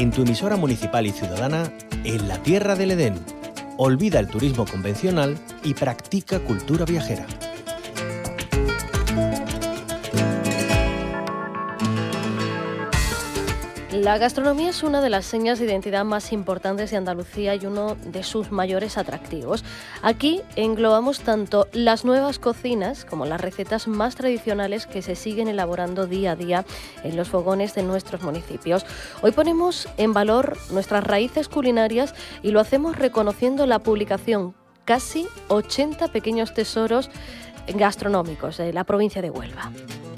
en tu emisora municipal y ciudadana, en la Tierra del Edén. Olvida el turismo convencional y practica cultura viajera. La gastronomía es una de las señas de identidad más importantes de Andalucía y uno de sus mayores atractivos. Aquí englobamos tanto las nuevas cocinas como las recetas más tradicionales que se siguen elaborando día a día en los fogones de nuestros municipios. Hoy ponemos en valor nuestras raíces culinarias y lo hacemos reconociendo la publicación Casi 80 pequeños tesoros gastronómicos de la provincia de Huelva.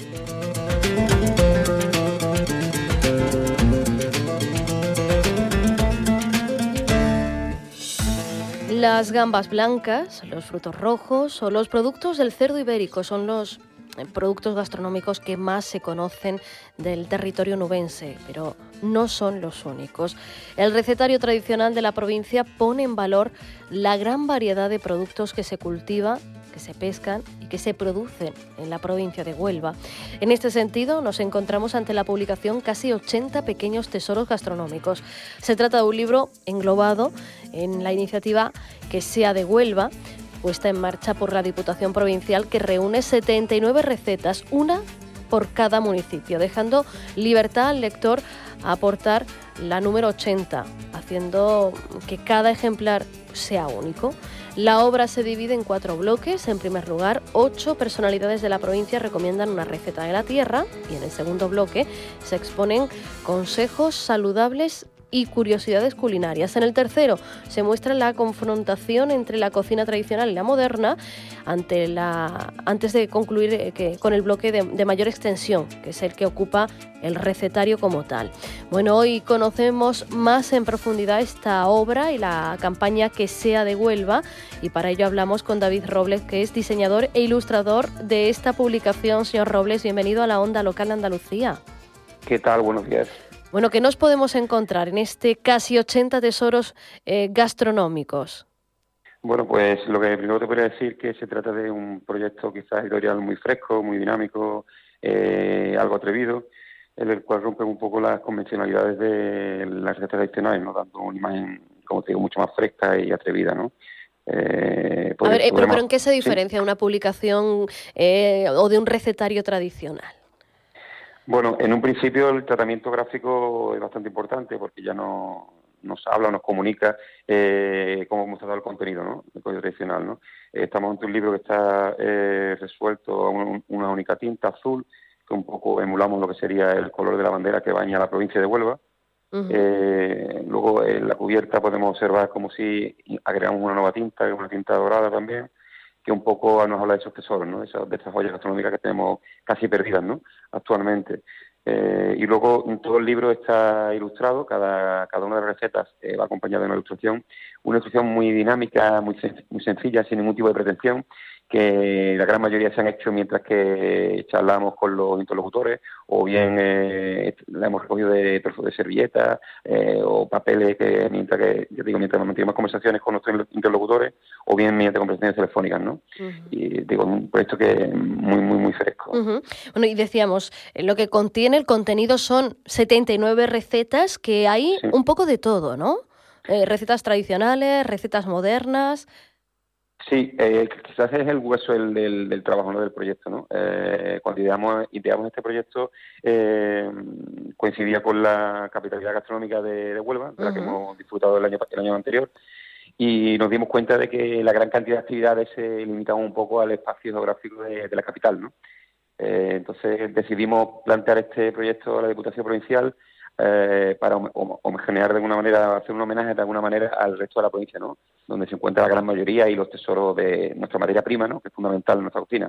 Las gambas blancas, los frutos rojos o los productos del cerdo ibérico son los productos gastronómicos que más se conocen del territorio nubense, pero no son los únicos. El recetario tradicional de la provincia pone en valor la gran variedad de productos que se cultiva, que se pescan y que se producen en la provincia de Huelva. En este sentido, nos encontramos ante la publicación Casi 80 pequeños tesoros gastronómicos. Se trata de un libro englobado en la iniciativa Que sea de Huelva, puesta en marcha por la Diputación Provincial, que reúne 79 recetas, una por cada municipio, dejando libertad al lector a aportar la número 80, haciendo que cada ejemplar sea único. La obra se divide en 4 bloques. En primer lugar, 8 personalidades de la provincia recomiendan una receta de la tierra, y en el segundo bloque se exponen consejos saludables y curiosidades culinarias. En el tercero se muestra la confrontación entre la cocina tradicional y la moderna antes de concluir con el bloque de mayor extensión, que es el que ocupa el recetario como tal. Bueno, hoy conocemos más en profundidad esta obra y la campaña Que sea de Huelva, y para ello hablamos con David Robles, que es diseñador e ilustrador de esta publicación. Señor Robles, bienvenido a la Onda Local de Andalucía. ¿Qué tal? Buenos días. Bueno, ¿qué nos podemos encontrar en este Casi 80 tesoros gastronómicos? Bueno, pues lo que primero te podría decir que se trata de un proyecto quizás editorial muy fresco, muy dinámico, algo atrevido, en el cual rompe un poco las convencionalidades de las recetas tradicionales, ¿no? Dando una imagen, como te digo, mucho más fresca y atrevida, ¿no? Pero ¿en qué se diferencia una publicación o de un recetario tradicional? Bueno, en un principio el tratamiento gráfico es bastante importante porque ya nos habla, nos comunica cómo hemos tratado el contenido, ¿no? El código tradicional, ¿no? Estamos ante un libro que está resuelto a una única tinta azul, que un poco emulamos lo que sería el color de la bandera que baña la provincia de Huelva. Uh-huh. Luego en la cubierta podemos observar como si agregamos una nueva tinta, una tinta dorada también, que un poco nos habla de esos tesoros, ¿no? De esas joyas gastronómicas que tenemos casi perdidas, ¿no? Actualmente. Y luego todo el libro está ilustrado, cada una de las recetas va acompañada de una ilustración muy dinámica, muy sencilla, sin ningún tipo de pretensión, que la gran mayoría se han hecho mientras que charlamos con los interlocutores, o bien la hemos recogido de trozos de servilletas o papeles que mientras mantenemos conversaciones con nuestros interlocutores, o bien mediante conversaciones telefónicas, ¿no? Uh-huh. Y digo, un proyecto que es muy fresco. Uh-huh. Bueno, y decíamos, lo que contiene el contenido son 79 recetas, que hay sí. Un poco de todo, ¿no? Recetas tradicionales, recetas modernas. Sí, quizás es el hueso del trabajo, ¿no? Del proyecto, ¿no? Cuando ideamos este proyecto, coincidía con la capitalidad gastronómica de Huelva, de la que hemos disfrutado el año anterior, y nos dimos cuenta de que la gran cantidad de actividades se limitaba un poco al espacio geográfico de la capital, ¿no? Entonces decidimos plantear este proyecto a la Diputación Provincial para homogenear de alguna manera, hacer un homenaje de alguna manera al resto de la provincia, ¿no? Donde se encuentra la gran mayoría y los tesoros de nuestra materia prima, ¿no? Que es fundamental en nuestra cocina.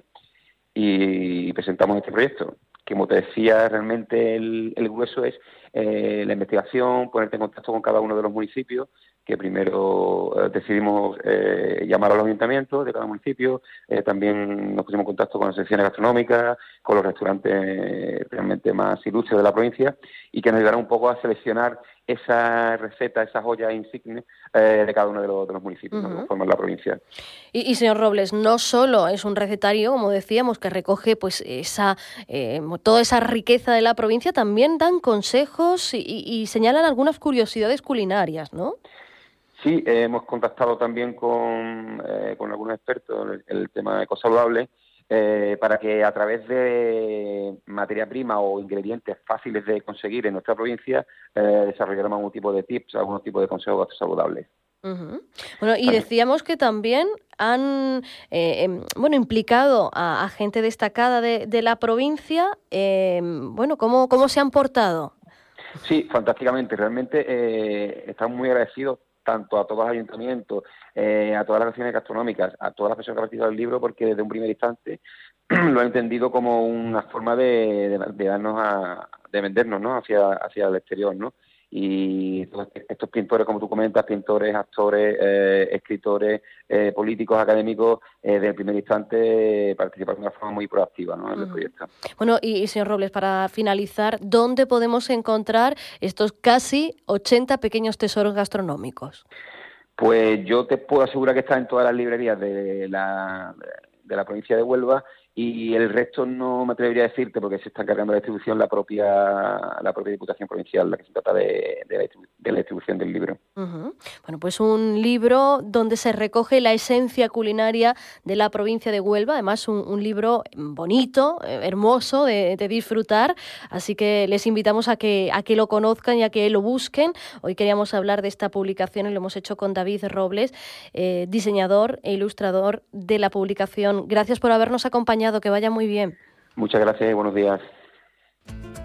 Y presentamos este proyecto, que como te decía, realmente el grueso es la investigación, ponerte en contacto con cada uno de los municipios, que primero decidimos llamar a los ayuntamientos de cada municipio, también nos pusimos en contacto con las secciones gastronómicas, con los restaurantes realmente más ilustres de la provincia, y que nos ayudaron un poco a seleccionar esa receta, esa joya insignia de cada uno de los municipios, ¿no?, que forman la provincia. Y señor Robles, no solo es un recetario, como decíamos, que recoge pues toda esa riqueza de la provincia, también dan consejos y señalan algunas curiosidades culinarias, ¿no? Sí, hemos contactado también con algunos expertos en el tema ecosaludable, para que a través de materia prima o ingredientes fáciles de conseguir en nuestra provincia desarrolláramos algún tipo de tips, algunos tipos de consejos saludables. Bueno, y decíamos que también han implicado a gente destacada de la provincia. ¿Cómo se han portado? Sí, fantásticamente. Realmente estamos muy agradecidos tanto a todos los ayuntamientos, a todas las acciones gastronómicas, a todas las personas que han participado del libro, porque desde un primer instante lo han entendido como una forma de vendernos, ¿no?, hacia el exterior, ¿no? Y estos pintores, como tú comentas, pintores, actores, escritores, políticos, académicos, desde el primer instante participaron de una forma muy proactiva, ¿no?, en el proyecto. Bueno, y señor Robles, para finalizar, ¿dónde podemos encontrar estos casi 80 pequeños tesoros gastronómicos? Pues yo te puedo asegurar que está en todas las librerías de la provincia de Huelva, y el resto no me atrevería a decirte porque se está encargando la distribución la propia Diputación Provincial, la que se trata de la distribución del libro. Bueno, pues un libro donde se recoge la esencia culinaria de la provincia de Huelva, además un libro bonito, hermoso de disfrutar, así que les invitamos a que lo conozcan y a que lo busquen. Hoy queríamos hablar de esta publicación y lo hemos hecho con David Robles, diseñador e ilustrador de la publicación. Gracias por habernos acompañado, que vaya muy bien. Muchas gracias y buenos días.